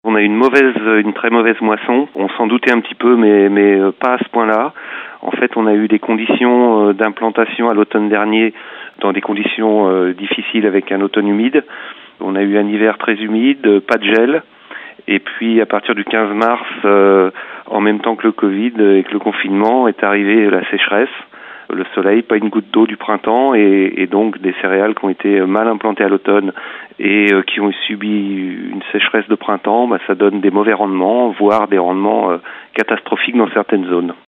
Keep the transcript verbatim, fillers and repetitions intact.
On a eu une mauvaise, une très mauvaise moisson. On s'en doutait un petit peu, mais, mais pas à ce point-là. En fait, on a eu des conditions d'implantation à l'automne dernier, dans des conditions euh, difficiles avec un automne humide. On a eu un hiver très humide, pas de gel. Et puis, à partir du quinze mars, euh, en même temps que le Covid et que le confinement, est arrivée la sécheresse. Le soleil, pas une goutte d'eau du printemps et, et donc des céréales qui ont été mal implantées à l'automne et euh, qui ont subi une sécheresse de printemps, bah, ça donne des mauvais rendements, voire des rendements euh, catastrophiques dans certaines zones.